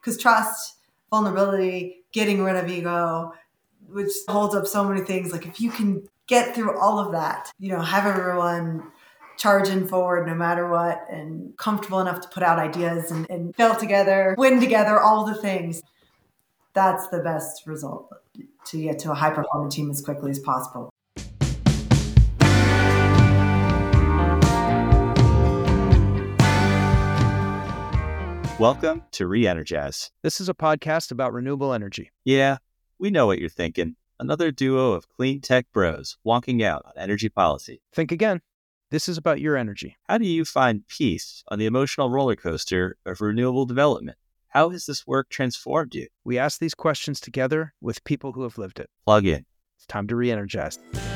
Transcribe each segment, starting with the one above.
because trust, vulnerability, getting rid of ego, which holds up so many things. Like if you can get through all of that, have everyone charging forward no matter what and comfortable enough to put out ideas and fail together, win together, all the things. That's the best result, to get to a high-performing team as quickly as possible. Welcome to Re-Energize. This is a podcast about renewable energy. Yeah, we know what you're thinking. Another duo of clean tech bros wonking out on energy policy. Think again. This is about your energy. How do you find peace on the emotional roller coaster of renewable development? How has this work transformed you? We ask these questions together with people who have lived it. Plug in. It's time to re-energize.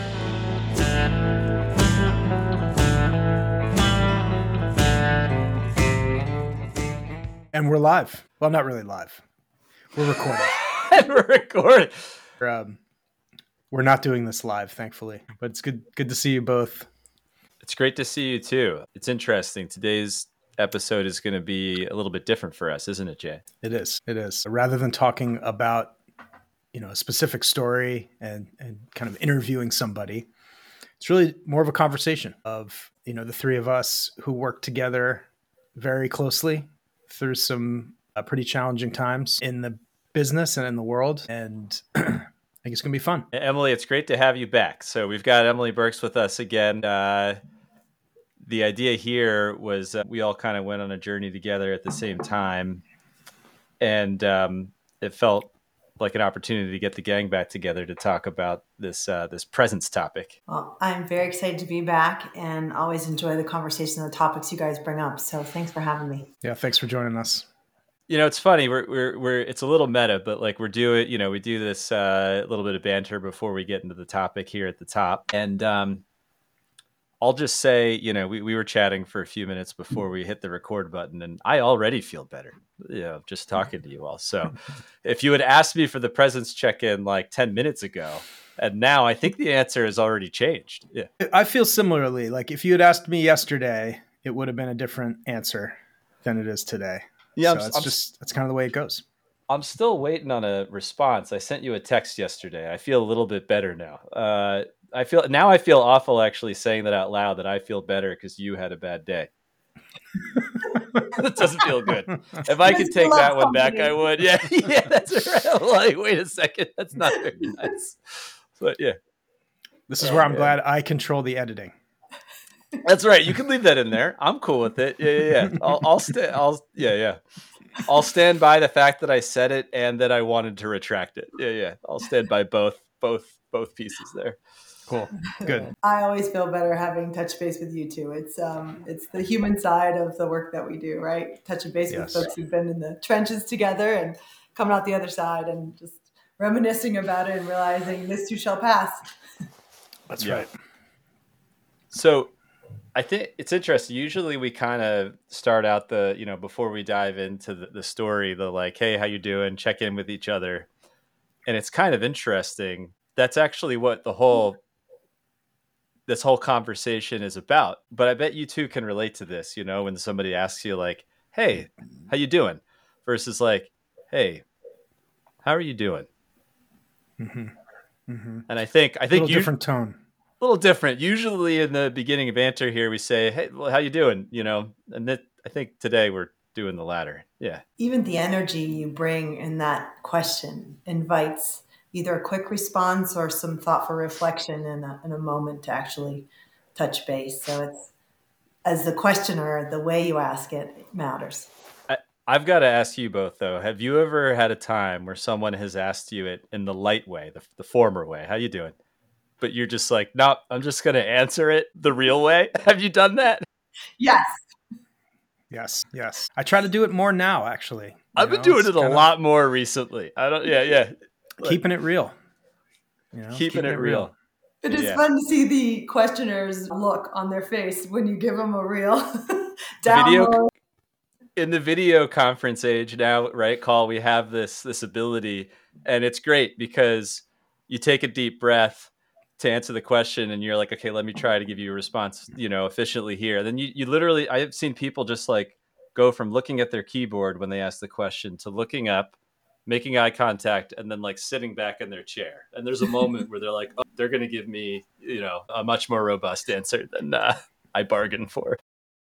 And we're live. Well, not really live. We're recording. And we're recording. We're not doing this live, thankfully. But it's good to see you both. It's great to see you too. It's interesting. Today's episode is going to be a little bit different for us, isn't it, Jay? It is. Rather than talking about, a specific story and kind of interviewing somebody, it's really more of a conversation of, the three of us who work together very closely through some pretty challenging times in the business and in the world. And I think it's going to be fun. Emily, it's great to have you back. So we've got Emily Burks with us again. The idea here was we all kind of went on a journey together at the same time. And it felt like an opportunity to get the gang back together to talk about this presence topic. Well, I'm very excited to be back and always enjoy the conversation and the topics you guys bring up. So thanks for having me. Yeah, thanks for joining us. It's funny. We're it's a little meta, but like we do this little bit of banter before we get into the topic here at the top. And I'll just say, we were chatting for a few minutes before we hit the record button, and I already feel better, just talking to you all. So if you had asked me for the presence check-in like 10 minutes ago, and now I think the answer has already changed. Yeah, I feel similarly. Like if you had asked me yesterday, it would have been a different answer than it is today. Yeah, so that's kind of the way it goes. I'm still waiting on a response. I sent you a text yesterday. I feel a little bit better now. I feel awful actually saying that out loud, that I feel better because you had a bad day. That doesn't feel good. If I could take that one back, I would. Yeah, that's right. Like, wait a second. That's not very nice. But yeah. This is where I'm glad I control the editing. That's right. You can leave that in there. I'm cool with it. Yeah. I'll stand by the fact that I said it and that I wanted to retract it. Yeah. I'll stand by both pieces there. Cool. Good. I always feel better having touch base with you two. It's the human side of the work that we do, right? Touching base with folks who've been in the trenches together and coming out the other side and just reminiscing about it and realizing this too shall pass. That's right. So I think it's interesting. Usually we kind of start out before we dive into the story, the like, hey, how you doing? Check in with each other. And it's kind of interesting. That's actually what this whole conversation is about. But I bet you two can relate to this, when somebody asks you like, hey, how you doing? Versus like, hey, how are you doing? Mm-hmm. Mm-hmm. And I think different tone. A little different. Usually in the beginning of banter here, we say, hey, well, how you doing? And I think today we're doing the latter. Yeah. Even the energy you bring in that question invites either a quick response or some thoughtful reflection in a moment to actually touch base. So it's, as the questioner, the way you ask it matters. I've got to ask you both, though. Have you ever had a time where someone has asked you it in the light way, the former way? How you doing? But you're just like, nope, I'm just going to answer it the real way. Have you done that? Yes. Yes. I try to do it more now, actually. I've been doing it a lot more recently. Keeping it real. Keeping it real. It is fun to see the questioner's look on their face when you give them a real download. In the video conference age now, right, Call, we have this ability, and it's great because you take a deep breath to answer the question and you're like, okay, let me try to give you a response, efficiently here. And then you literally, I have seen people just like go from looking at their keyboard when they ask the question to looking up, making eye contact, and then like sitting back in their chair. And there's a moment where they're like, oh, they're going to give me, a much more robust answer than I bargained for.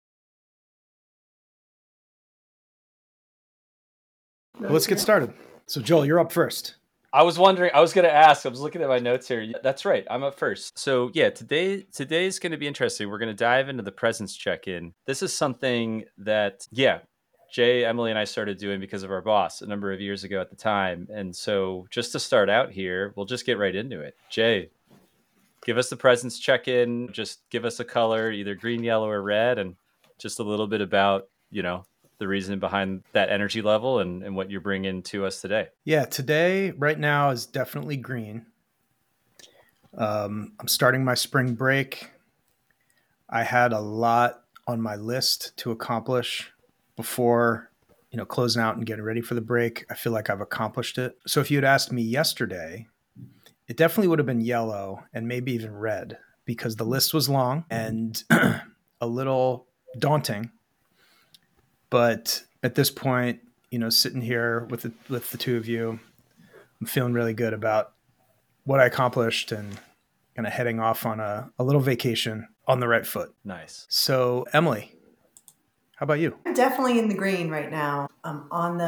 Well, let's get started. So Joel, you're up first. I was wondering, I was going to ask, I was looking at my notes here. That's right. I'm up first. So yeah, today's going to be interesting. We're going to dive into the presence check-in. This is something that, Jay, Emily, and I started doing because of our boss a number of years ago at the time. And so just to start out here, we'll just get right into it. Jay, give us the presence check-in. Just give us a color, either green, yellow, or red, and just a little bit about, the reason behind that energy level and what you're bringing to us today. Yeah, today, right now, is definitely green. I'm starting my spring break. I had a lot on my list to accomplish before, closing out and getting ready for the break. I feel like I've accomplished it. So if you had asked me yesterday, it definitely would have been yellow and maybe even red because the list was long and a little daunting. But at this point, sitting here with the two of you, I'm feeling really good about what I accomplished and kind of heading off on a little vacation on the right foot. Nice. So Emily, how about you? I'm definitely in the green right now. I'm on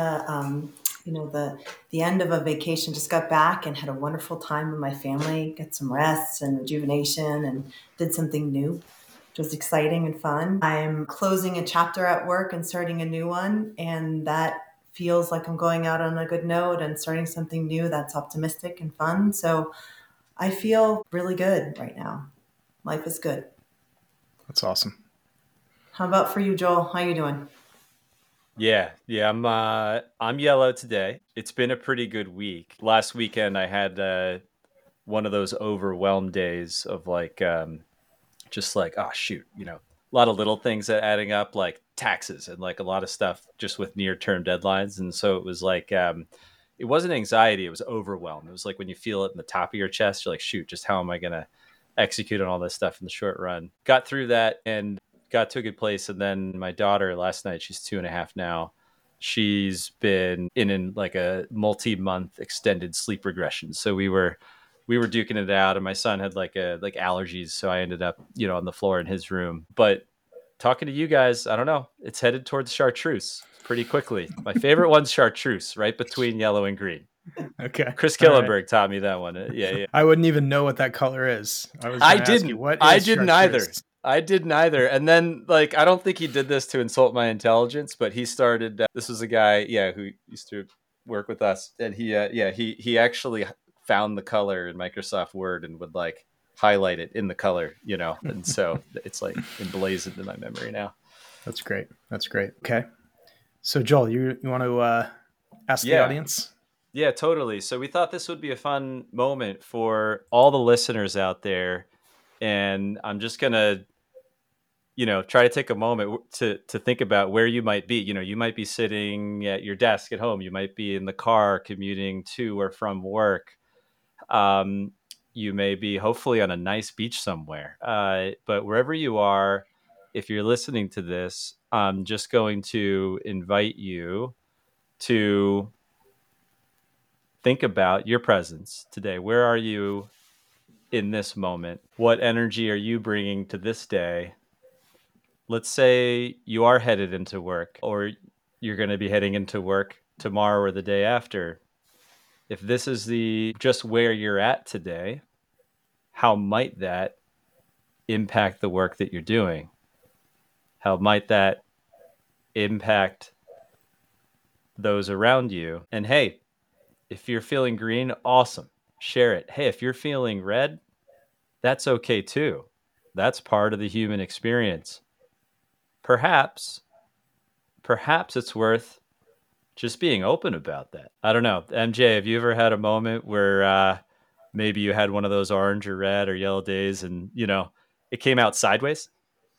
the end of a vacation, just got back and had a wonderful time with my family, got some rest and rejuvenation and did something new. It was exciting and fun. I'm closing a chapter at work and starting a new one. And that feels like I'm going out on a good note and starting something new that's optimistic and fun. So I feel really good right now. Life is good. That's awesome. How about for you, Joel? How you doing? Yeah, I'm yellow today. It's been a pretty good week. Last weekend I had one of those overwhelmed days of like just like, oh shoot, a lot of little things that adding up, like taxes and like a lot of stuff just with near-term deadlines. And so it was like, it wasn't anxiety, it was overwhelm. It was like when you feel it in the top of your chest, you're like, shoot, just how am I going to execute on all this stuff in the short run? Got through that and got to a good place. And then my daughter last night, she's 2.5 now. She's been in like a multi-month extended sleep regression. So we were duking it out, and my son had like allergies, so I ended up on the floor in his room. But talking to you guys, I don't know, it's headed towards chartreuse pretty quickly. My favorite one's chartreuse, right between yellow and green. Okay, Chris Killenberg taught me that one. Yeah. I wouldn't even know what that color is. I didn't either. And then like I don't think he did this to insult my intelligence, but he started. This was a guy, who used to work with us, and he actually found the color in Microsoft Word and would like highlight it in the color, and so it's like emblazoned in my memory now. That's great. Okay. So Joel, you want to ask the audience? Yeah, totally. So we thought this would be a fun moment for all the listeners out there. And I'm just going to, try to take a moment to think about where you might be. You might be sitting at your desk at home. You might be in the car commuting to or from work. You may be hopefully on a nice beach somewhere. But wherever you are, if you're listening to this, I'm just going to invite you to think about your presence today. Where are you in this moment? What energy are you bringing to this day? Let's say you are headed into work, or you're going to be heading into work tomorrow or the day after. If this is just where you're at today, how might that impact the work that you're doing? How might that impact those around you? And hey, if you're feeling green, awesome. Share it. Hey, if you're feeling red, that's okay too. That's part of the human experience. Perhaps it's worth just being open about that. I don't know. MJ, have you ever had a moment where maybe you had one of those orange or red or yellow days and, it came out sideways?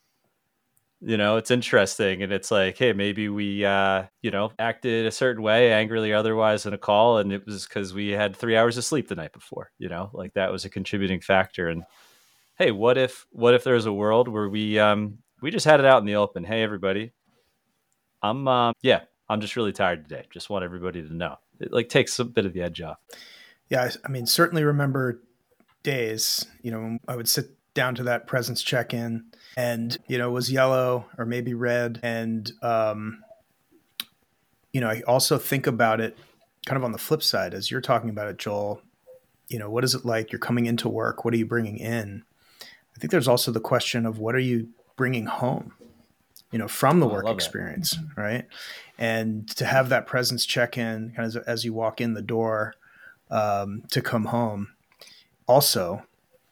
It's interesting. And it's like, hey, maybe we, acted a certain way, angrily or otherwise, in a call. And it was because we had 3 hours of sleep the night before, like that was a contributing factor. And hey, what if there was a world where we just had it out in the open? Hey, everybody, I'm just really tired today. Just want everybody to know. It like takes a bit of the edge off. Yeah, I mean, certainly remember days, when I would sit down to that presence check-in and, it was yellow or maybe red. And, I also think about it kind of on the flip side, as you're talking about it, Joel. What is it like? You're coming into work. What are you bringing in? I think there's also the question of what are you bringing home, from the work experience, right? And to have that presence check-in kind of as you walk in the door to come home also,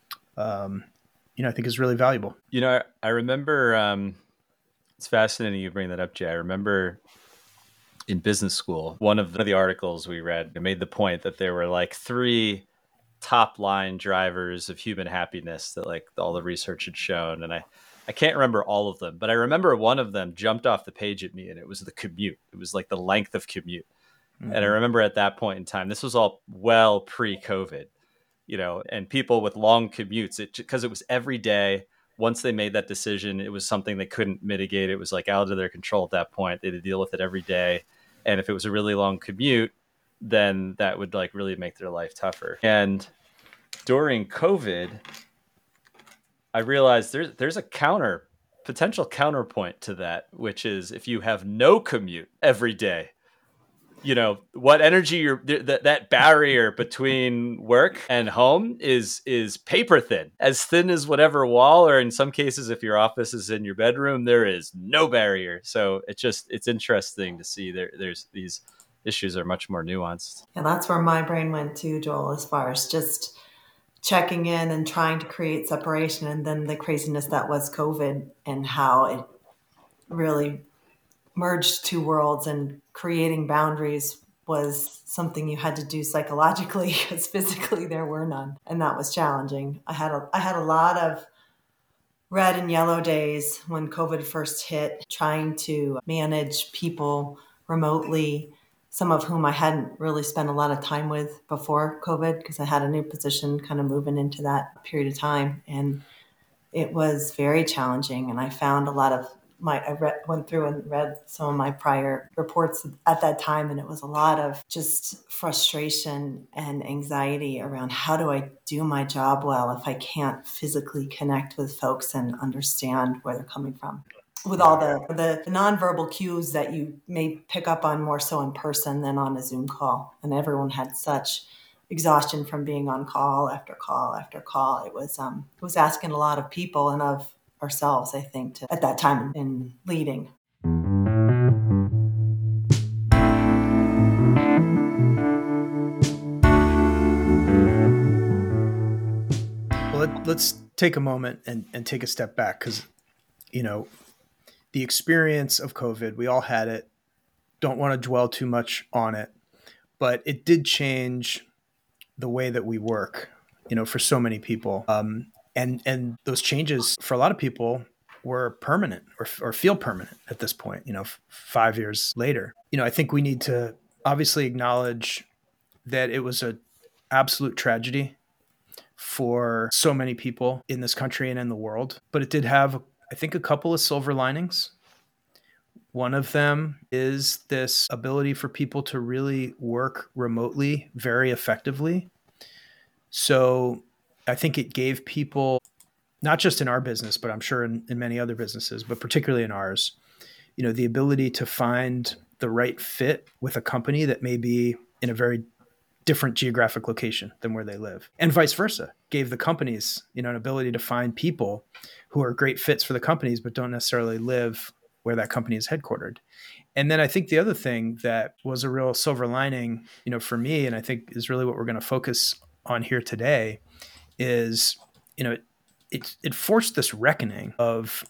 I think is really valuable. I remember, it's fascinating you bring that up, Jay. I remember in business school, one of the articles we read made the point that there were like 3 top line drivers of human happiness that like all the research had shown. And I can't remember all of them, but I remember one of them jumped off the page at me, and it was the commute. It was like the length of commute. Mm-hmm. And I remember at that point in time, this was all well pre-COVID, and people with long commutes, because it was every day. Once they made that decision, it was something they couldn't mitigate. It was like out of their control at that point. They had to deal with it every day. And if it was a really long commute, then that would like really make their life tougher. And during COVID, I realized there's a potential counterpoint to that, which is if you have no commute every day, what energy that barrier between work and home is paper thin, as thin as whatever wall, or in some cases, if your office is in your bedroom, there is no barrier. So it's interesting to see there's these issues are much more nuanced. And that's where my brain went to, Joel, as far as just checking in and trying to create separation, and then the craziness that was COVID and how it really merged 2 worlds, and creating boundaries was something you had to do psychologically, because physically there were none. And that was challenging. I had a lot of red and yellow days when COVID first hit, trying to manage people remotely, some of whom I hadn't really spent a lot of time with before COVID, because I had a new position kind of moving into that period of time. And it was very challenging. And I found a lot of went through and read some of my prior reports at that time, and it was a lot of just frustration and anxiety around how do I do my job well if I can't physically connect with folks and understand where they're coming from, with all the nonverbal cues that you may pick up on more so in person than on a Zoom call. And everyone had such exhaustion from being on call after call after call. It was asking a lot of people and of ourselves, I think, at that time in leading. Well, let's take a moment and take a step back, because, the experience of COVID, we all had it. Don't want to dwell too much on it, but it did change the way that we work, for so many people. And those changes for a lot of people were permanent or feel permanent at this point, 5 years later. I think we need to obviously acknowledge that it was an absolute tragedy for so many people in this country and in the world, but it did have, I think, a couple of silver linings. One of them is this ability for people to really work remotely very effectively. So I think it gave people, not just in our business, but I'm sure in many other businesses, but particularly in ours, the ability to find the right fit with a company that may be in a very different geographic location than where they live, and vice versa. Gave the companies, an ability to find people who are great fits for the companies, but don't necessarily live where that company is headquartered. And then I think the other thing that was a real silver lining, for me, and I think is really what we're going to focus on here today, is, it forced this reckoning of,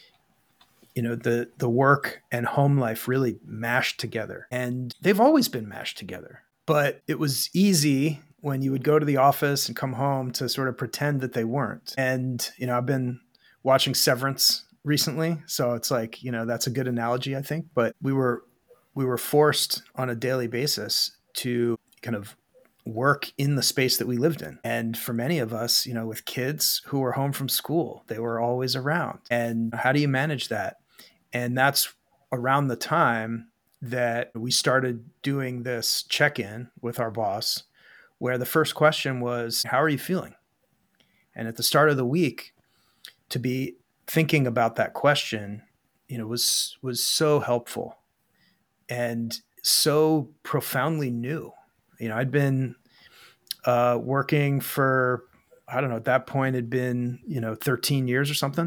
the work and home life really mashed together. And they've always been mashed together. But it was easy when you would go to the office and come home to sort of pretend that they weren't. And, I've been watching Severance recently, so it's like, that's a good analogy, I think. But we were forced on a daily basis to kind of work in the space that we lived in. And for many of us, with kids who were home from school, they were always around. And how do you manage that? And that's around the time that we started doing this check-in with our boss, where the first question was, how are you feeling? And at the start of the week, to be thinking about that question, was so helpful and so profoundly new. I'd been working for, I don't know, at that point it'd been 13 years or something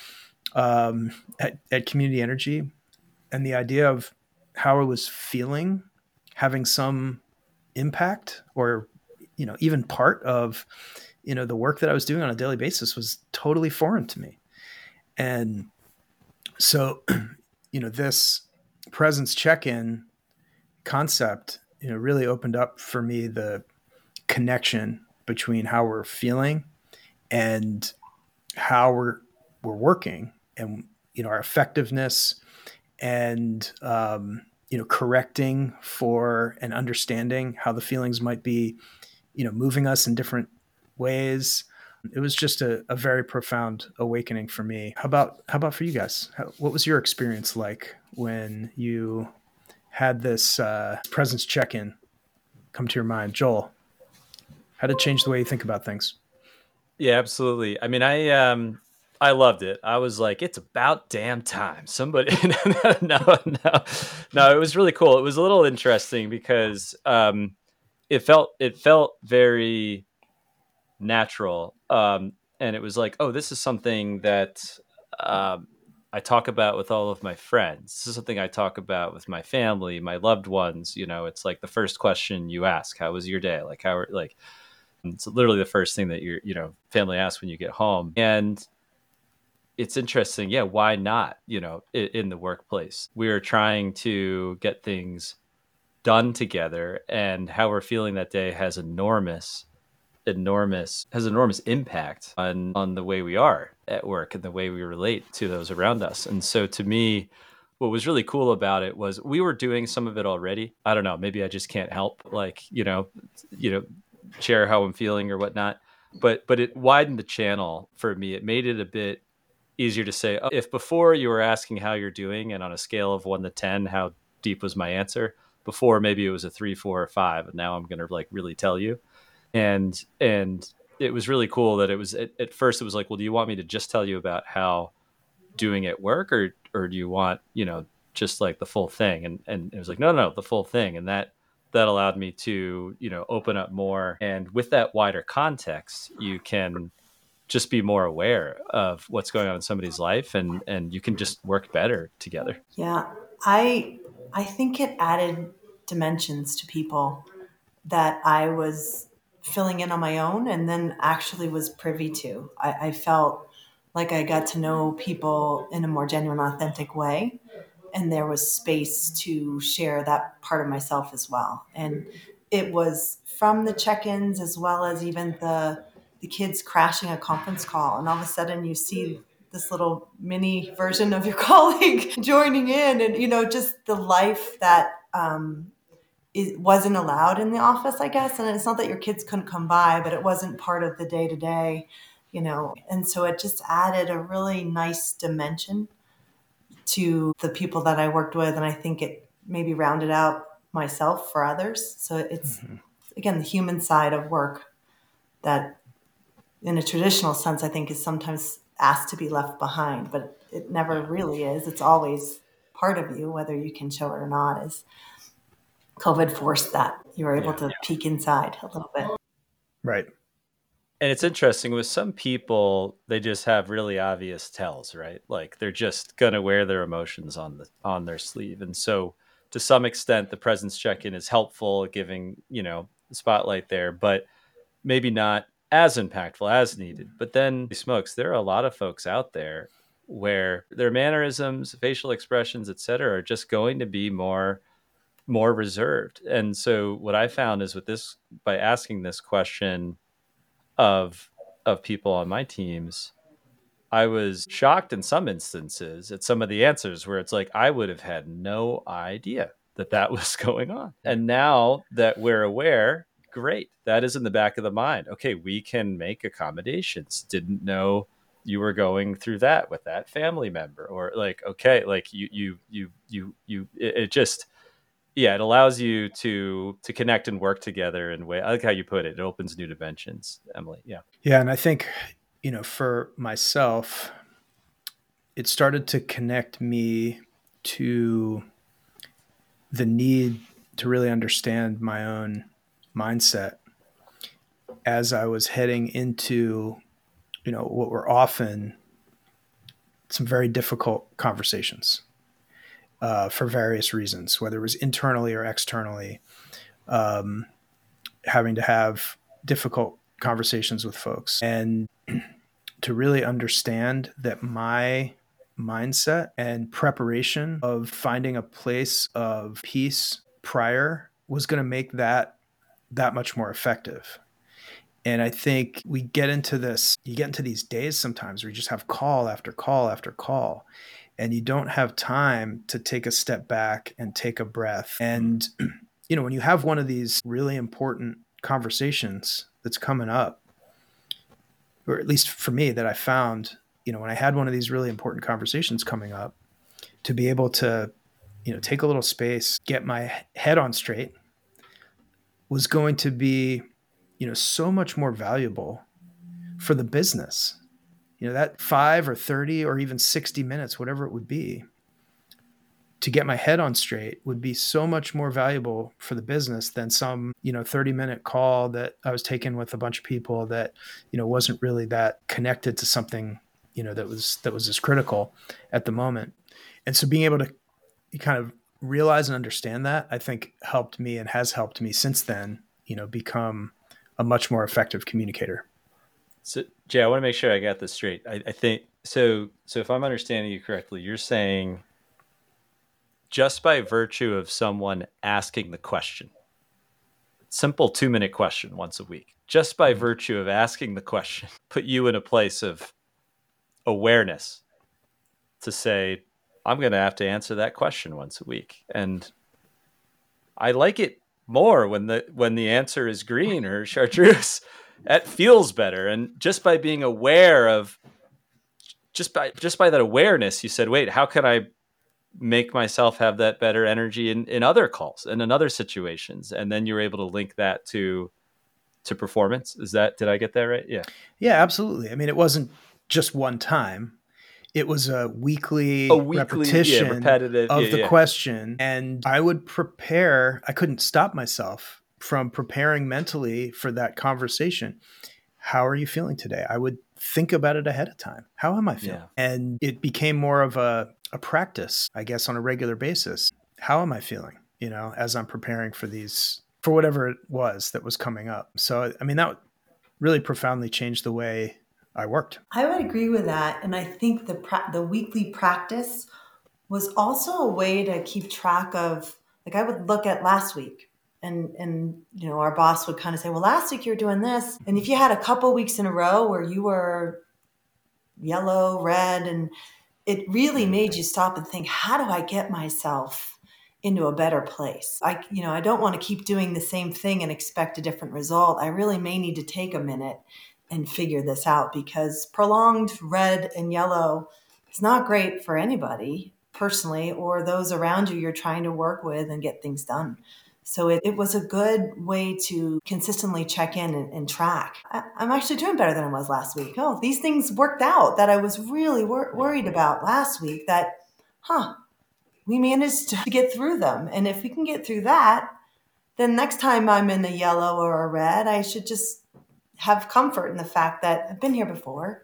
at Community Energy, and the idea of how I was feeling having some impact or even part of the work that I was doing on a daily basis was totally foreign to me. And so this presence check-in concept really opened up for me the connection between how we're feeling and how we're working, and our effectiveness, and correcting for and understanding how the feelings might be moving us in different ways. It was just a very profound awakening for me. How about for you guys? What was your experience like when you had this presence check-in come to your mind? Joel, how did it change the way you think about things? Yeah, absolutely. I mean, I loved it. I was like, it's about damn time. Somebody, no, it was really cool. It was a little interesting because it felt very natural. And it was like, oh, this is something that I talk about with all of my friends. This is something I talk about with my family, my loved ones. It's like the first question you ask, how was your day? Like, it's literally the first thing that your family asks when you get home. And it's interesting. Yeah. Why not, in the workplace? We're trying to get things done together, and how we're feeling that day has enormous impact on the way we are at work and the way we relate to those around us. And so to me, what was really cool about it was we were doing some of it already. I don't know, maybe I just can't help share how I'm feeling or whatnot, but it widened the channel for me. It made it a bit easier to say, oh, if before you were asking how you're doing, and on a scale of 1 to 10, how deep was my answer? Before, maybe it was a 3, 4, or 5, and now I'm going to really tell you. And it was really cool that it was at first it was like, well, do you want me to just tell you about how doing at work, or do you want, just like the full thing? And it was like, no, the full thing. And that allowed me to, open up more. And with that wider context, you can just be more aware of what's going on in somebody's life, and you can just work better together. Yeah. I think it added dimensions to people that I was filling in on my own and then actually was privy to. I felt like I got to know people in a more genuine, authentic way. And there was space to share that part of myself as well. And it was from the check-ins as well as even the kids crashing a conference call. And all of a sudden you see this little mini version of your colleague joining in, and, just the life that it wasn't allowed in the office, I guess. And it's not that your kids couldn't come by, but it wasn't part of the day-to-day, and so it just added a really nice dimension to the people that I worked with. And I think it maybe rounded out myself for others. So it's, again, the human side of work that in a traditional sense, I think is sometimes asked to be left behind, but it never really is. It's always part of you, whether you can show it or not. As COVID forced that, you were able to peek inside a little bit. Right. And it's interesting with some people, they just have really obvious tells, right? Like they're just going to wear their emotions on their sleeve. And so to some extent, the presence check-in is helpful, giving, the spotlight there, but maybe not as impactful as needed. But then smokes, there are a lot of folks out there where their mannerisms, facial expressions, et cetera, are just going to be more reserved. And so what I found is with this, by asking this question of people on my teams, I was shocked in some instances at some of the answers where it's like, I would have had no idea that was going on. And now that we're aware, great. That is in the back of the mind. Okay, we can make accommodations. Didn't know, you were going through that with that family member, or like, okay, like it just, yeah, it allows you to connect and work together in a way. I like how you put it. It opens new dimensions, Emily. Yeah. Yeah. And I think, for myself, it started to connect me to the need to really understand my own mindset as I was heading into, what were often some very difficult conversations for various reasons, whether it was internally or externally, having to have difficult conversations with folks, and to really understand that my mindset and preparation of finding a place of peace prior was going to make that much more effective. And I think you get into these days sometimes where you just have call after call after call, and you don't have time to take a step back and take a breath. And, when you have one of these really important conversations that's coming up, or at least for me that I found, when I had one of these really important conversations coming up, to be able to, take a little space, get my head on straight, was going to be, so much more valuable for the business. That 5 or 30 or even 60 minutes, whatever it would be, to get my head on straight would be so much more valuable for the business than some, 30-minute call that I was taking with a bunch of people that, wasn't really that connected to something, that was as critical at the moment. And so being able to kind of realize and understand that, I think helped me and has helped me since then, become a much more effective communicator. So, Jay, I want to make sure I got this straight. I think so. So if I'm understanding you correctly, you're saying just by virtue of someone asking the question, simple 2-minute question once a week, just by virtue of asking the question, put you in a place of awareness to say, I'm going to have to answer that question once a week. And I like it more when the answer is green or chartreuse. That feels better. And just by being aware of, just by that awareness, you said, wait, how can I make myself have that better energy in other calls and in other situations? And then you're able to link that to performance. Did I get that right? Yeah. Yeah, absolutely. I mean, it wasn't just one time. It was a weekly repetition repetitive of the question. And I would prepare. I couldn't stop myself from preparing mentally for that conversation. How are you feeling today? I would think about it ahead of time. How am I feeling? Yeah. And it became more of a practice, I guess, on a regular basis. How am I feeling, as I'm preparing for whatever it was that was coming up. So, I mean, that really profoundly changed the way I worked. I would agree with that. And I think the weekly practice was also a way to keep track of, like, I would look at last week and our boss would kind of say, well, last week you were doing this. And if you had a couple weeks in a row where you were yellow, red, and it really made you stop and think, how do I get myself into a better place? I don't want to keep doing the same thing and expect a different result. I really may need to take a minute and figure this out, because prolonged red and yellow is not great for anybody personally or those around you you're trying to work with and get things done. So it was a good way to consistently check in and track. I'm actually doing better than I was last week. Oh, these things worked out that I was really worried about last week that, we managed to get through them. And if we can get through that, then next time I'm in a yellow or a red, I should just have comfort in the fact that I've been here before.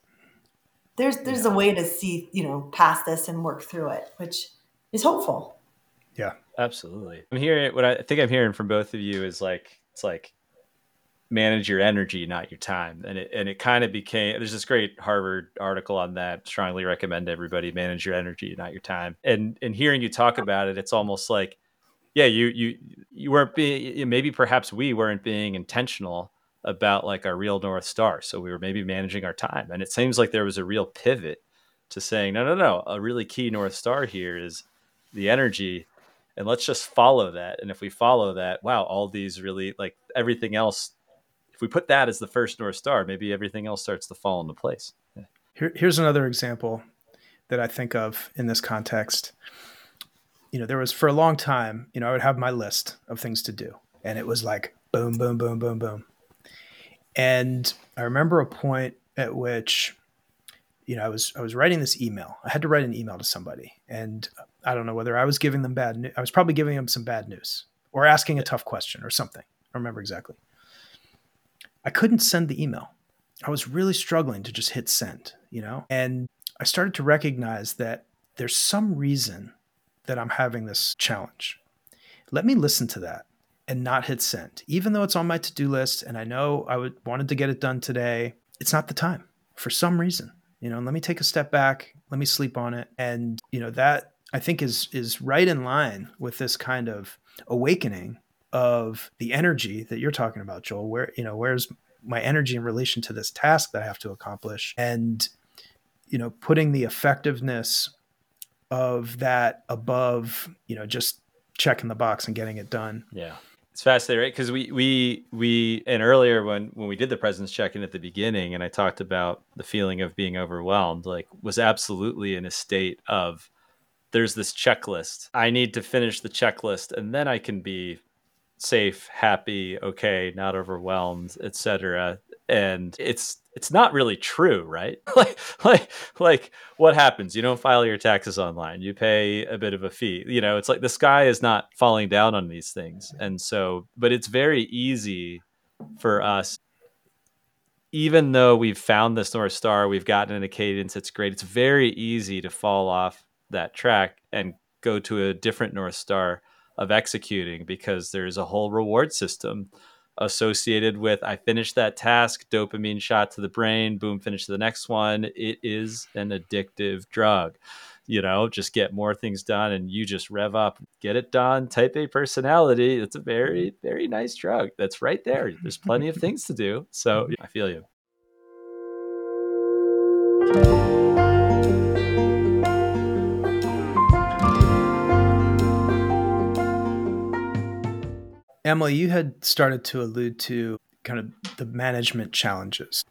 There's a way to see, past this and work through it, which is hopeful. Yeah, absolutely. I'm hearing what I think I'm hearing from both of you is it's like manage your energy, not your time. And it kind of became, there's this great Harvard article on that. Strongly recommend everybody manage your energy, not your time. And hearing you talk about it, it's almost like, yeah, you weren't being, maybe perhaps we weren't being intentional about like our real North Star. So we were maybe managing our time. And it seems like there was a real pivot to saying, no. A really key North Star here is the energy. And let's just follow that. And if we follow that, wow, all these really, like, everything else, if we put that as the first North Star, maybe everything else starts to fall into place. Yeah. Here's another example that I think of in this context. There was, for a long time, I would have my list of things to do, and it was like boom, boom, boom, boom, boom. And I remember a point at which, I was writing this email. I had to write an email to somebody, and I don't know whether I was giving them bad news. I was probably giving them some bad news or asking a tough question or something. I don't remember exactly. I couldn't send the email. I was really struggling to just hit send, and I started to recognize that there's some reason that I'm having this challenge. Let me listen to that and not hit send. Even though it's on my to-do list and I know wanted to get it done today, it's not the time for some reason. Let me take a step back, let me sleep on it. And, that I think is right in line with this kind of awakening of the energy that you're talking about, Joel, where's my energy in relation to this task that I have to accomplish, and, putting the effectiveness of that above, just checking the box and getting it done. Yeah. It's fascinating, right? Because we and earlier when we did the presence check-in at the beginning, and I talked about the feeling of being overwhelmed, was absolutely in a state of, there's this checklist. I need to finish the checklist, and then I can be safe, happy, okay, not overwhelmed, etc. And it's not really true, right? like what happens? You don't file your taxes online. You pay a bit of a fee. It's like the sky is not falling down on these things. And so, but it's very easy for us, even though we've found this North Star, we've gotten in a cadence, it's great. It's very easy to fall off that track and go to a different North Star of executing, because there's a whole reward system associated with, I finished that task, dopamine shot to the brain, boom, finish the next one. It is an addictive drug. Just get more things done and you just rev up, get it done. Type A personality. It's a very, very nice drug. That's right there. There's plenty of things to do. So I feel you. Emily, you had started to allude to kind of the management challenges.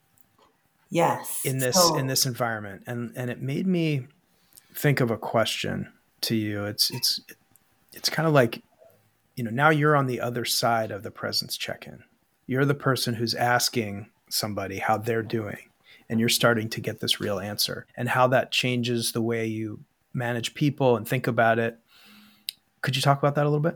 Yes. In this environment. And it made me think of a question to you. It's kind of like, now you're on the other side of the presence check-in. You're the person who's asking somebody how they're doing, and you're starting to get this real answer, and how that changes the way you manage people and think about it. Could you talk about that a little bit?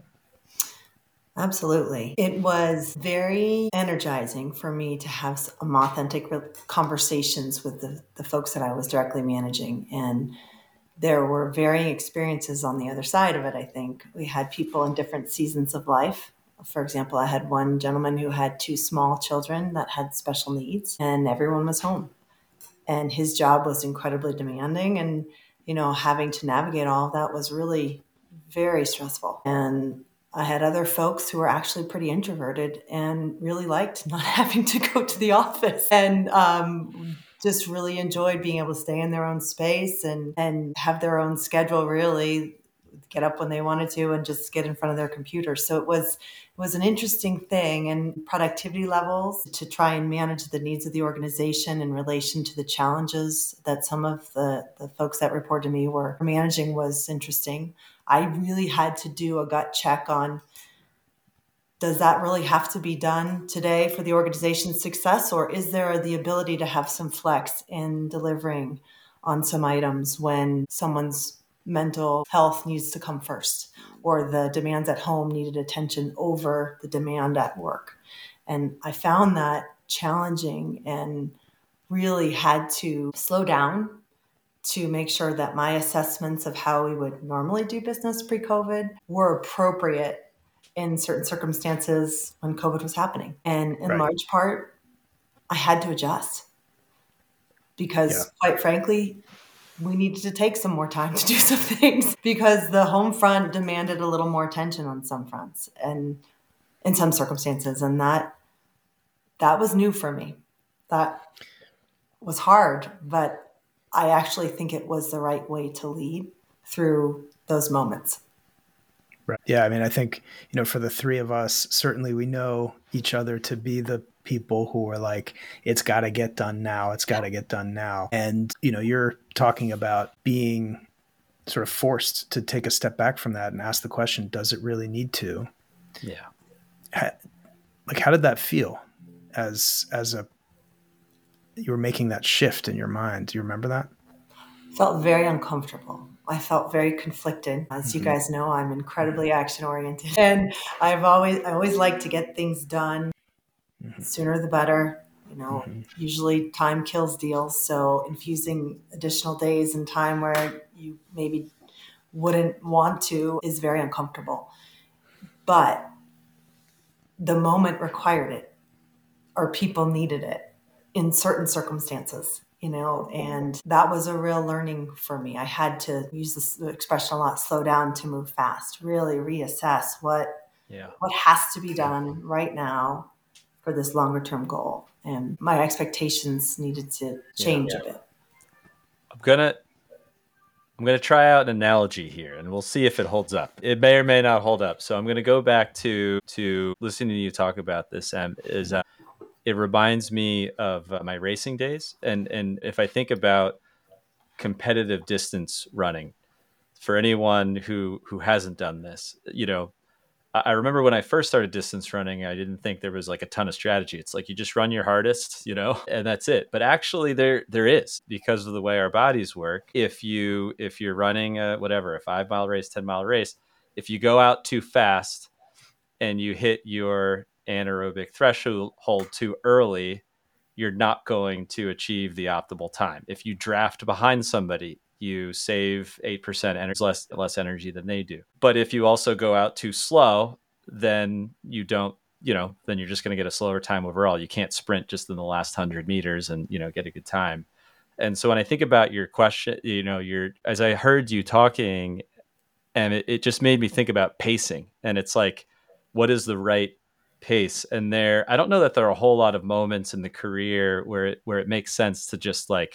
Absolutely. It was very energizing for me to have some authentic conversations with the folks that I was directly managing. And there were varying experiences on the other side of it, I think. We had people in different seasons of life. For example, I had one gentleman who had 2 small children that had special needs, and everyone was home. And his job was incredibly demanding. And, having to navigate all of that was really very stressful. And I had other folks who were actually pretty introverted and really liked not having to go to the office, and just really enjoyed being able to stay in their own space and have their own schedule, really get up when they wanted to and just get in front of their computer. So it was an interesting thing, and productivity levels to try and manage the needs of the organization in relation to the challenges that some of the folks that report to me were managing was interesting. I really had to do a gut check on, does that really have to be done today for the organization's success, or is there the ability to have some flex in delivering on some items when someone's mental health needs to come first, or the demands at home needed attention over the demand at work? And I found that challenging and really had to slow down to make sure that my assessments of how we would normally do business pre-COVID were appropriate in certain circumstances when COVID was happening. And in large part, I had to adjust because, quite frankly, we needed to take some more time to do some things because the home front demanded a little more attention on some fronts and in some circumstances. And that was new for me. That was hard, but I actually think it was the right way to lead through those moments. Right. Yeah. I mean, I think, for the 3 of us, certainly we know each other to be the people who are like, it's got to get done now. It's got to get done now. And, you're talking about being sort of forced to take a step back from that and ask the question, does it really need to? Yeah. How did that feel you were making that shift in your mind? Do you remember that? Felt very uncomfortable. I felt very conflicted. As you guys know, I'm incredibly action oriented, and I always like to get things done. Sooner the better. Usually time kills deals. So infusing additional days and time where you maybe wouldn't want to is very uncomfortable. But the moment required it, or people needed it in certain circumstances, and that was a real learning for me. I had to use this expression a lot, slow down to move fast, really reassess what has to be done right now for this longer term goal. And my expectations needed to change a bit. I'm gonna try out an analogy here, and we'll see if it holds up. It may or may not hold up. So I'm gonna go back to listening to you talk about this. It reminds me of my racing days, and if I think about competitive distance running, for anyone who hasn't done this, I remember when I first started distance running, I didn't think there was like a ton of strategy. It's like you just run your hardest, and that's it. But actually there is, because of the way our bodies work. If you're running a 5-mile race, 10-mile race, if you go out too fast and you hit your anaerobic threshold too early, you're not going to achieve the optimal time. If you draft behind somebody, you save 8% energy, less energy than they do. But if you also go out too slow, then you don't, then you're just going to get a slower time overall. You can't sprint just in the last 100 meters and, get a good time. And so when I think about your question, as I heard you talking, and it just made me think about pacing. And it's like, what is the right pace? And I don't know that there are a whole lot of moments in the career where it makes sense to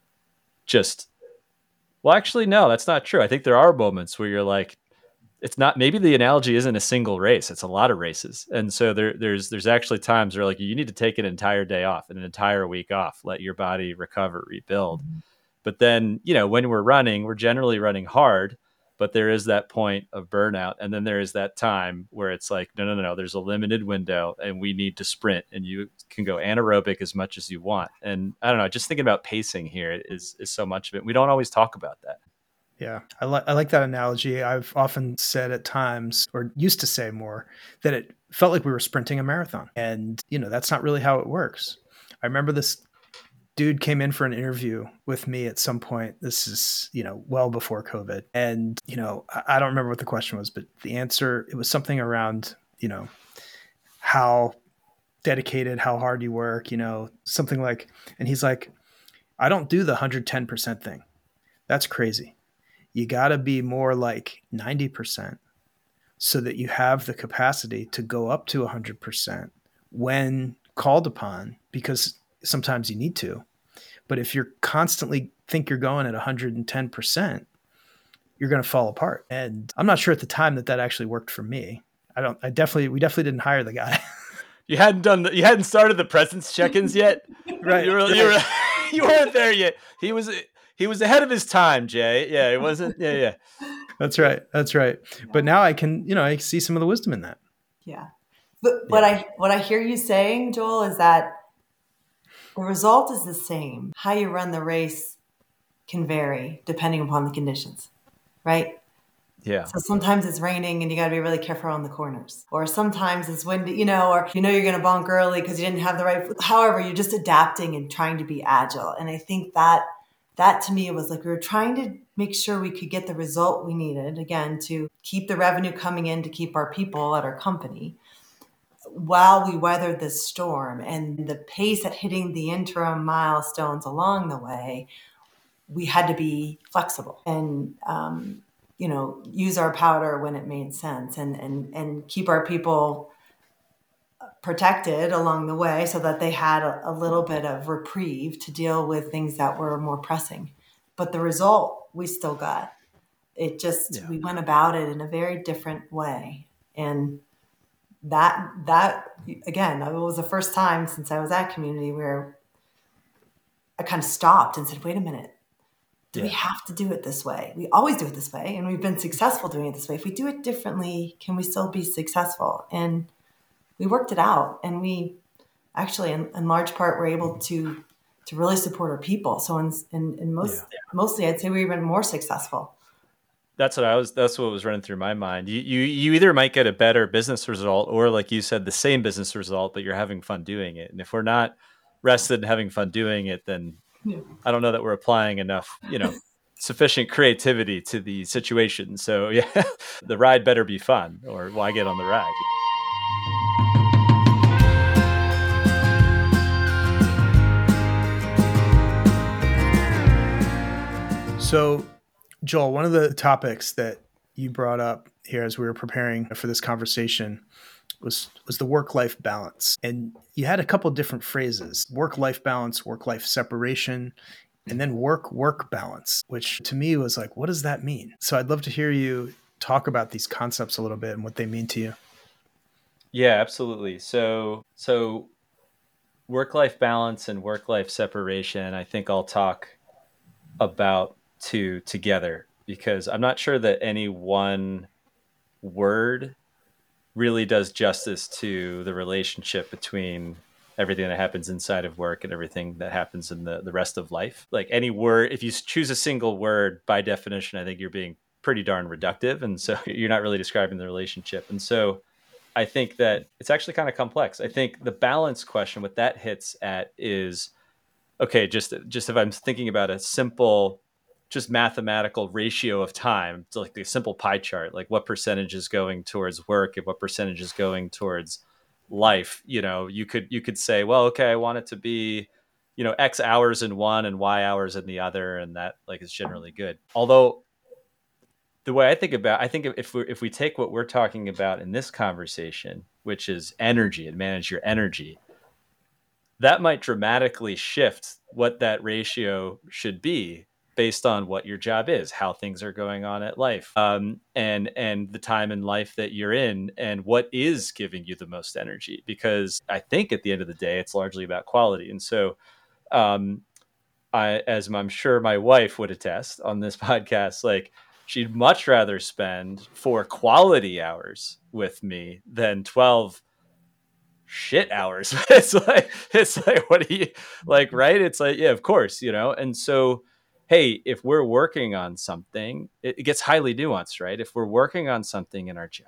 well, actually, no, that's not true. I think there are moments where you're like, it's not, maybe the analogy isn't a single race. It's a lot of races. And so there's actually times where like you need to take an entire day off and an entire week off, let your body recover, rebuild. But then, when we're running, we're generally running hard, but there is that point of burnout. And then there is that time where it's like, no, there's a limited window and we need to sprint, and you can go anaerobic as much as you want. And I don't know, just thinking about pacing here is so much of it. We don't always talk about that. Yeah, I like that analogy. I've often said at times, or used to say more, that it felt like we were sprinting a marathon. And, that's not really how it works. I remember this dude came in for an interview with me at some point. This is, well before COVID. And, I don't remember what the question was, but the answer, it was something around, how dedicated, how hard you work, something like, and he's like, I don't do the 110% thing. That's crazy. You got to be more like 90% so that you have the capacity to go up to 100% when called upon, because sometimes you need to. But if you're constantly think you're going at 110%, you're going to fall apart. And I'm not sure at the time that actually worked for me. We definitely didn't hire the guy. You hadn't started the presence check-ins yet. Right. You weren't there yet. He was ahead of his time, Jay. Yeah, it wasn't. Yeah. That's right. But now I can, I see some of the wisdom in that. Yeah. But what I hear you saying, Joel, is that the result is the same. How you run the race can vary depending upon the conditions, right? Yeah. So sometimes it's raining and you got to be really careful on the corners. Or sometimes it's windy, or you're going to bonk early because you didn't have the right. However, you're just adapting and trying to be agile. And I think that to me, it was like we were trying to make sure we could get the result we needed, again, to keep the revenue coming in, to keep our people at our company, while we weathered this storm. And the pace at hitting the interim milestones along the way, we had to be flexible and, use our powder when it made sense and keep our people protected along the way so that they had a little bit of reprieve to deal with things that were more pressing. But the result we still got. It just, we went about it in a very different way. And that again, it was the first time since I was at Community where I kind of stopped and said, wait a minute, do we have to do it this way? We always do it this way, and we've been successful doing it this way. If we do it differently, can we still be successful? And we worked it out, and we actually, in large part, were able to really support our people. So mostly, I'd say we were even more successful. That's what was running through my mind. You either might get a better business result, or like you said, the same business result, but you're having fun doing it. And if we're not rested and having fun doing it, then I don't know that we're applying enough, sufficient creativity to the situation. So yeah, the ride better be fun, or why get on the ride? So, Joel, one of the topics that you brought up here as we were preparing for this conversation was the work-life balance. And you had a couple of different phrases: work-life balance, work-life separation, and then work-work balance, which to me was like, what does that mean? So I'd love to hear you talk about these concepts a little bit and what they mean to you. Yeah, absolutely. So work-life balance and work-life separation, I think I'll talk about two together, because I'm not sure that any one word really does justice to the relationship between everything that happens inside of work and everything that happens in the rest of life. Like any word, if you choose a single word, by definition, I think you're being pretty darn reductive. And so you're not really describing the relationship. And so I think that it's actually kind of complex. I think the balance question, what that hits at is, okay, just if I'm thinking about a simple, just mathematical ratio of time, so like a simple pie chart, like what percentage is going towards work and what percentage is going towards life. You could say, well, okay, I want it to be, X hours in one and Y hours in the other, and that like is generally good. Although the way I think if we take what we're talking about in this conversation, which is energy and manage your energy, that might dramatically shift what that ratio should be based on what your job is, how things are going on at life, and the time in life that you're in, and what is giving you the most energy. Because I think at the end of the day, it's largely about quality. And so, as I'm sure my wife would attest on this podcast, like she'd much rather spend 4 quality hours with me than 12 shit hours. It's like, what do you like, right? It's like, yeah, of course, And so, hey, if we're working on something, it gets highly nuanced, right? If we're working on something in our job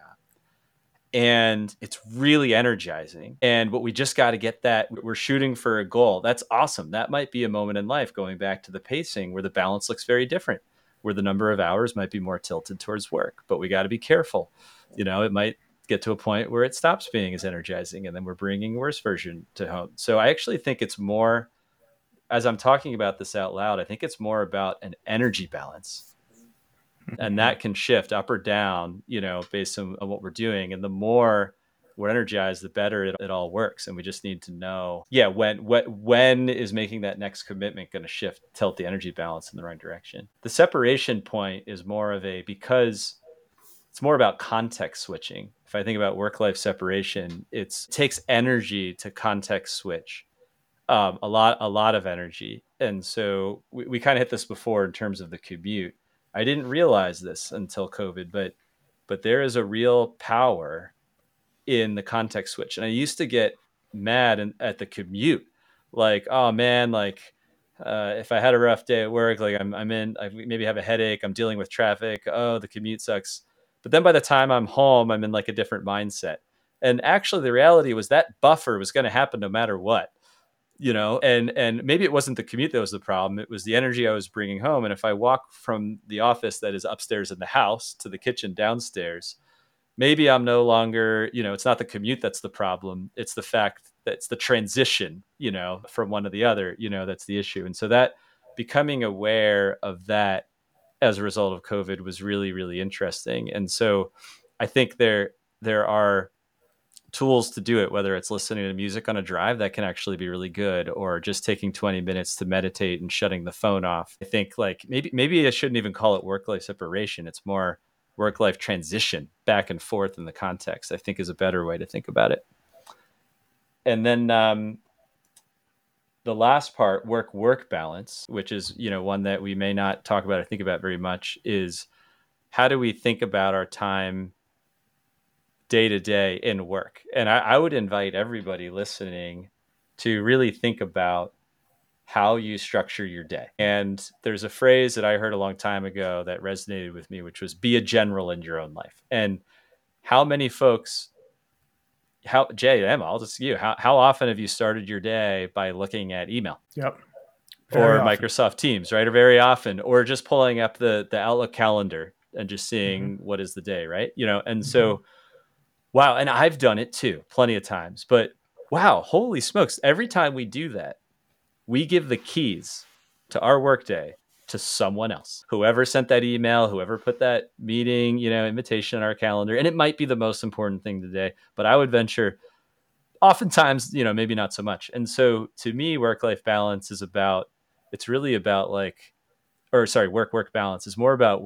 and it's really energizing, but we just got to get that, we're shooting for a goal, that's awesome. That might be a moment in life, going back to the pacing, where the balance looks very different, where the number of hours might be more tilted towards work, but we got to be careful. It might get to a point where it stops being as energizing, and then we're bringing a worse version to home. So I actually think it's more, as I'm talking about this out loud, I think it's more about an energy balance, and that can shift up or down, based on what we're doing. And the more we're energized, the better it all works. And we just need to know, when is making that next commitment going to tilt the energy balance in the right direction. The separation point is more of because it's more about context switching. If I think about work-life separation, it takes energy to context switch. A lot of energy. And so we kind of hit this before in terms of the commute. I didn't realize this until COVID, but there is a real power in the context switch. And I used to get mad at the commute. Like, oh man, like if I had a rough day at work, like I maybe have a headache, I'm dealing with traffic. Oh, the commute sucks. But then by the time I'm home, I'm in like a different mindset. And actually the reality was that buffer was going to happen no matter what. And maybe it wasn't the commute that was the problem. It was the energy I was bringing home. And if I walk from the office that is upstairs in the house to the kitchen downstairs, maybe I'm no longer, it's not the commute that's the problem. It's the fact that it's the transition, from one to the other, that's the issue. And so that becoming aware of that as a result of COVID was really, really interesting. And so I think there are tools to do it, whether it's listening to music on a drive that can actually be really good, or just taking 20 minutes to meditate and shutting the phone off. I think like maybe I shouldn't even call it work-life separation. It's more work-life transition back and forth in the context, I think is a better way to think about it. And then the last part, work balance, which is, one that we may not talk about or think about very much, is how do we think about our time day to day in work? And I would invite everybody listening to really think about how you structure your day. And there's a phrase that I heard a long time ago that resonated with me, which was be a general in your own life. And how many folks, Jay, Emma, I'll just you, how often have you started your day by looking at email? Yep. Or Microsoft Teams, right? Or very often, or just pulling up the Outlook calendar and just seeing what is the day, right? And so, wow. And I've done it too, plenty of times, but wow, holy smokes. Every time we do that, we give the keys to our workday to someone else, whoever sent that email, whoever put that meeting, invitation on our calendar. And it might be the most important thing today, but I would venture oftentimes, maybe not so much. And so to me, work-life balance is about, it's really about work balance is more about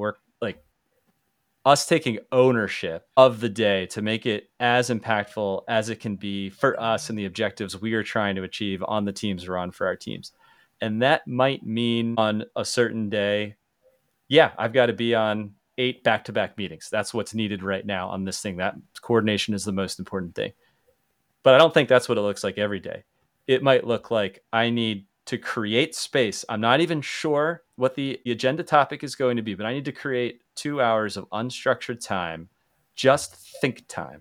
us taking ownership of the day to make it as impactful as it can be for us and the objectives we are trying to achieve on the teams we're on for our teams. And that might mean on a certain day, I've got to be on 8 back-to-back meetings. That's what's needed right now on this thing. That coordination is the most important thing. But I don't think that's what it looks like every day. It might look like I need to create space. I'm not even sure what the agenda topic is going to be, but I need to create 2 hours of unstructured time, just think time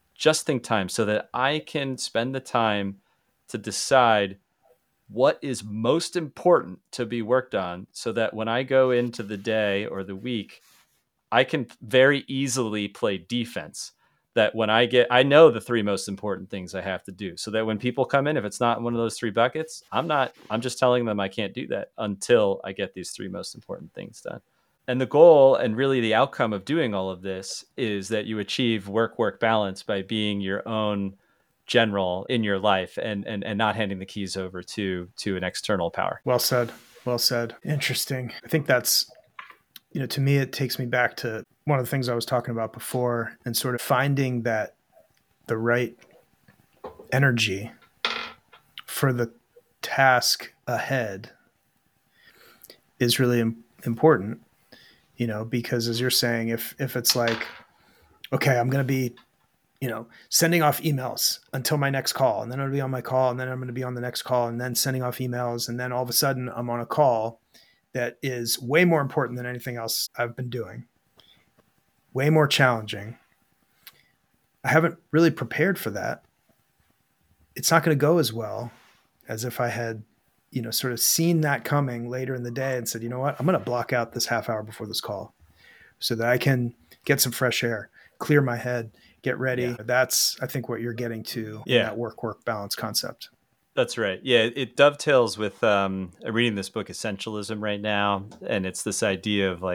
so that I can spend the time to decide what is most important to be worked on, so that when I go into the day or the week, I can very easily play defense. That when I know the 3 most important things I have to do, so that when people come in, if it's not one of those 3 buckets, I'm just telling them I can't do that until I get these 3 most important things done. And the goal and really the outcome of doing all of this is that you achieve work balance by being your own general in your life and not handing the keys over to an external power. Well said. Interesting. I think that's, to me, it takes me back to one of the things I was talking about before, and sort of finding that the right energy for the task ahead is really important, because as you're saying, if it's like, okay, I'm going to be, sending off emails until my next call, and then I'm going to be on my call, and then I'm going to be on the next call, and then sending off emails. And then all of a sudden I'm on a call that is way more important than anything else I've been doing, way more challenging. I haven't really prepared for that. It's not going to go as well as if I had, sort of seen that coming later in the day and said, you know what, I'm going to block out this half hour before this call so that I can get some fresh air, clear my head, get ready. Yeah. That's, I think, what you're getting to in that work balance concept. That's right. Yeah, it dovetails with I'm reading this book, Essentialism, right now, and it's this idea of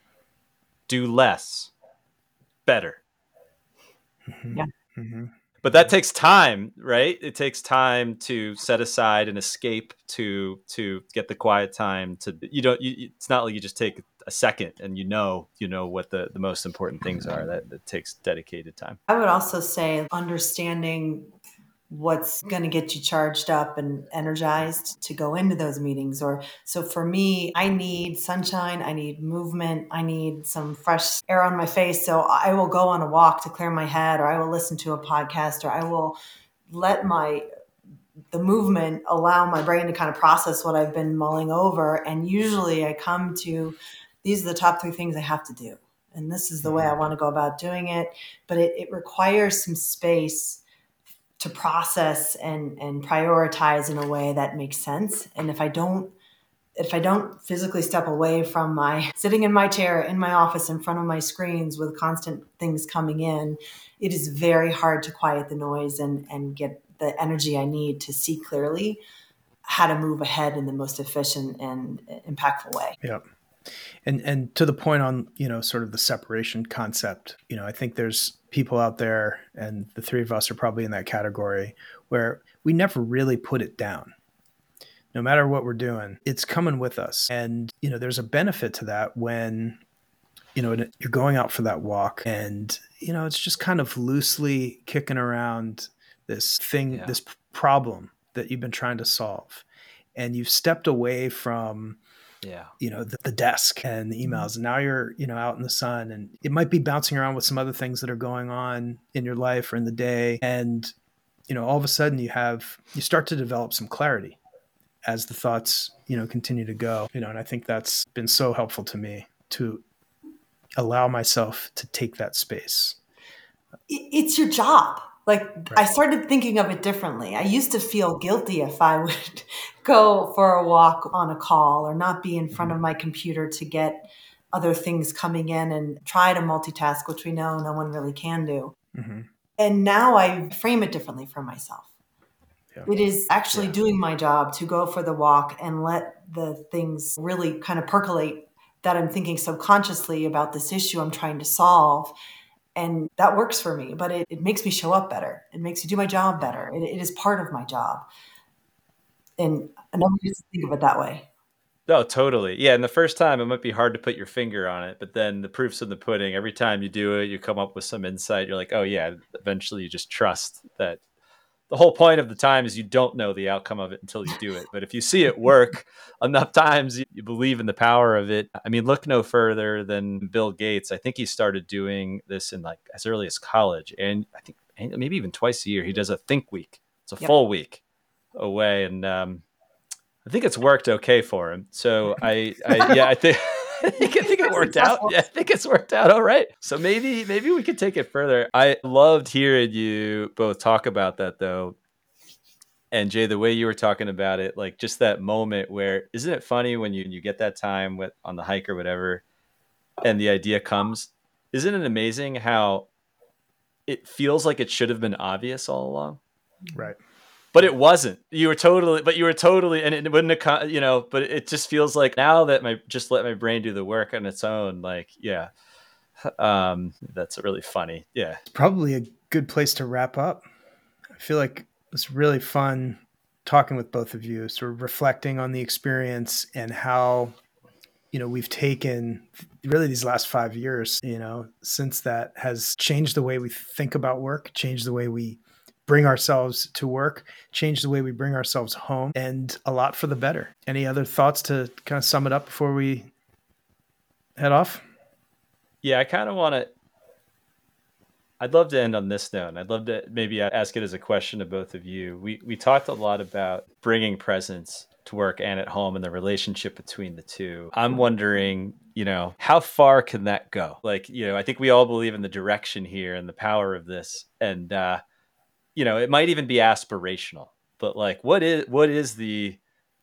do less, better. Yeah. Mm-hmm. But that takes time, right? It takes time to set aside and escape to get the quiet time. It's not like you just take a second and you know what the most important things are. That takes dedicated time. I would also say understanding what's going to get you charged up and energized to go into those meetings. So for me, I need sunshine, I need movement, I need some fresh air on my face. So I will go on a walk to clear my head, or I will listen to a podcast, or I will let the movement allow my brain to kind of process what I've been mulling over. And usually I come to, these are the top 3 things I have to do. And this is the way I want to go about doing it. But it requires some space to process and prioritize in a way that makes sense. And if I don't physically step away from sitting in my chair in my office in front of my screens with constant things coming in, it is very hard to quiet the noise and get the energy I need to see clearly how to move ahead in the most efficient and impactful way. Yep. And to the point on, sort of the separation concept, I think there's people out there, and the 3 of us are probably in that category, where we never really put it down. No matter what we're doing, it's coming with us. And, there's a benefit to that when and you're going out for that walk and, it's just kind of loosely kicking around this thing, this problem that you've been trying to solve. And you've stepped away from, the desk and the emails. And now you're, out in the sun, and it might be bouncing around with some other things that are going on in your life or in the day. And, all of a sudden you start to develop some clarity as the thoughts, continue to go, and I think that's been so helpful to me to allow myself to take that space. It's your job. Like, Right. I started thinking of it differently. I used to feel guilty if I would go for a walk on a call or not be in front of my computer to get other things coming in and try to multitask, which we know no one really can do. Mm-hmm. And now I frame it differently for myself. Yeah. It is actually doing my job to go for the walk and let the things really kind of percolate that I'm thinking subconsciously about this issue I'm trying to solve. And that works for me, but it makes me show up better. It makes me do my job better. It is part of my job. And I never used to think of it that way. No, totally. Yeah. And the first time it might be hard to put your finger on it, but then the proof's in the pudding. Every time you do it, you come up with some insight. You're like, oh yeah, eventually you just trust that. The whole point of the time is you don't know the outcome of it until you do it. But if you see it work enough times, you believe in the power of it. I mean, look no further than Bill Gates. I think he started doing this in like as early as college. And I think maybe even twice a year, he does a think week. It's a full week away. And I think it's worked okay for him. So I think... I think it worked out. Yeah, I think it's worked out all right. So maybe we could take it further. I loved hearing you both talk about that, though. And Jay, the way you were talking about it, like just that moment where, isn't it funny when you get that time on the hike or whatever, and the idea comes? Isn't it amazing how it feels like it should have been obvious all along? Right. But it wasn't. You were totally, and it wouldn't have, but it just feels like now that let my brain do the work on its own. Like, yeah, that's really funny. Yeah. It's probably a good place to wrap up. I feel like it's really fun talking with both of you, sort of reflecting on the experience and how, we've taken really these last 5 years, since that has changed the way we think about work, changed the way we bring ourselves to work, change the way we bring ourselves home, and a lot for the better. Any other thoughts to kind of sum it up before we head off? Yeah, I'd love to end on this note. I'd love to maybe ask it as a question to both of you. We talked a lot about bringing presence to work and at home and the relationship between the two. I'm wondering, how far can that go? Like, I think we all believe in the direction here and the power of this. And, it might even be aspirational, but like, what is the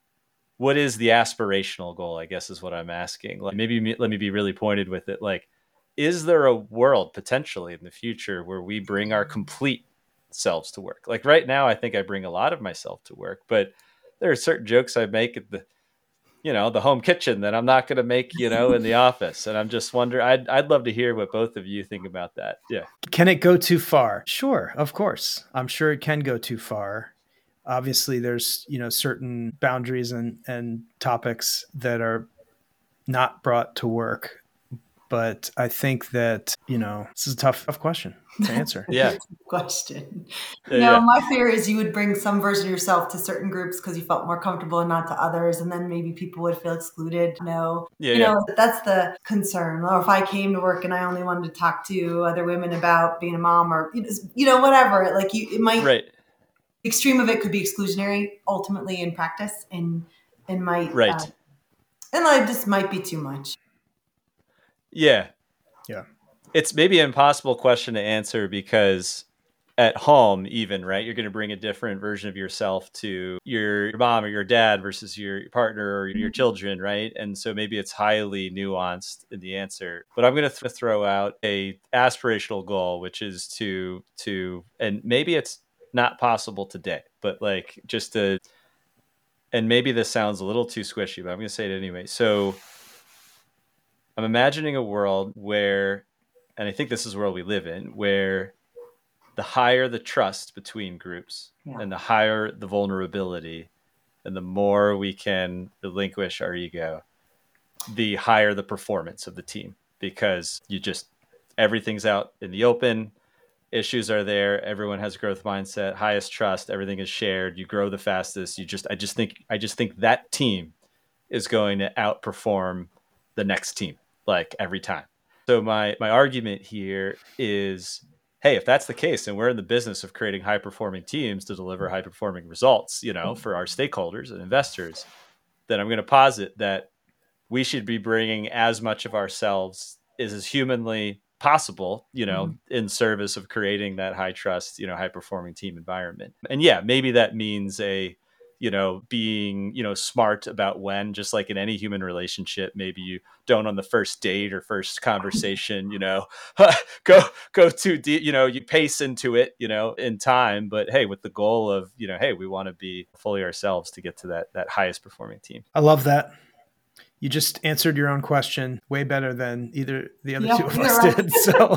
aspirational goal, I guess is what I'm asking. Like, maybe let me be really pointed with it. Like, is there a world potentially in the future where we bring our complete selves to work? Like right now, I think I bring a lot of myself to work, but there are certain jokes I make at the home kitchen that I'm not going to make, in the office. And I'm just wondering, I'd love to hear what both of you think about that. Yeah. Can it go too far? Sure. Of course. I'm sure it can go too far. Obviously there's, certain boundaries and topics that are not brought to work. But I think that, this is a tough question to answer. Yeah. Question. Yeah. My fear is you would bring some version of yourself to certain groups because you felt more comfortable and not to others. And then maybe people would feel excluded. That's the concern. Or if I came to work and I only wanted to talk to other women about being a mom or, whatever, like it might, right. The extreme of it could be exclusionary ultimately in practice and might, right. And it just might be too much. Yeah. Yeah. It's maybe an impossible question to answer because at home, even, right, you're going to bring a different version of yourself to your mom or your dad versus your partner or your children, right? And so maybe it's highly nuanced in the answer. But I'm going to throw out a aspirational goal, which is to, and maybe it's not possible today, but like just to, and maybe this sounds a little too squishy, but I'm going to say it anyway. So I'm imagining a world where, and I think this is the world we live in, where the higher the trust between groups and the higher the vulnerability and the more we can relinquish our ego, the higher the performance of the team because everything's out in the open. Issues are there. Everyone has a growth mindset, highest trust. Everything is shared. You grow the fastest. I just think that team is going to outperform the next team, like every time. So my argument here is, hey, if that's the case, and we're in the business of creating high performing teams to deliver high performing results, for our stakeholders and investors, then I'm going to posit that we should be bringing as much of ourselves as humanly possible, in service of creating that high trust, high performing team environment. And yeah, maybe that means being, smart about when, just like in any human relationship, maybe you don't on the first date or first conversation, go too deep, you pace into it, in time, but hey, with the goal of, hey, we want to be fully ourselves to get to that highest performing team. I love that. You just answered your own question way better than either the other two of us did. So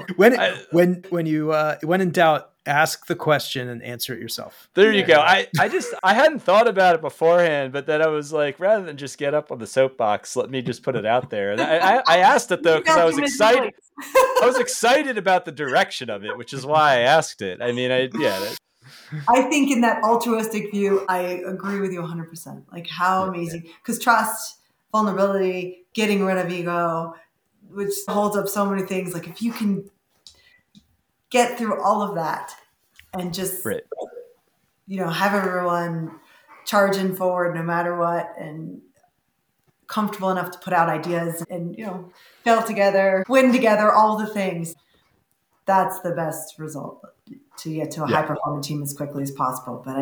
when in doubt, ask the question and answer it yourself. There you go. I hadn't thought about it beforehand, but then I was like, rather than just get up on the soapbox, let me just put it out there. And I asked it though because I was excited. I was excited about the direction of it, which is why I asked it. I mean, I think in that altruistic view, I agree with you 100%. Like how amazing, because trust, vulnerability, getting rid of ego, which holds up so many things. Like if you can get through all of that and just, have everyone charging forward no matter what, and comfortable enough to put out ideas and, fail together, win together, all the things, that's the best result to get to a high performing team as quickly as possible. But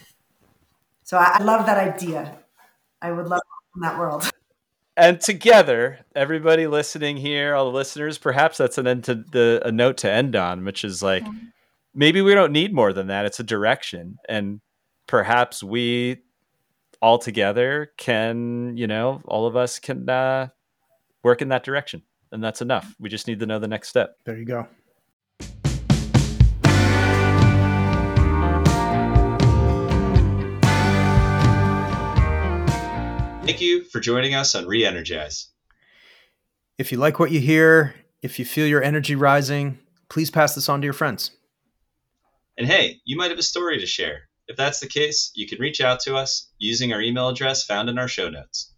I love that idea. I would love in that world. And together, everybody listening here, all the listeners, perhaps that's a note to end on, which is like, maybe we don't need more than that. It's a direction. And perhaps we all together can, all of us can work in that direction. And that's enough. We just need to know the next step. There you go. Thank you for joining us on Re-Energize. If you like what you hear, if you feel your energy rising, please pass this on to your friends. And hey, you might have a story to share. If that's the case, you can reach out to us using our email address found in our show notes.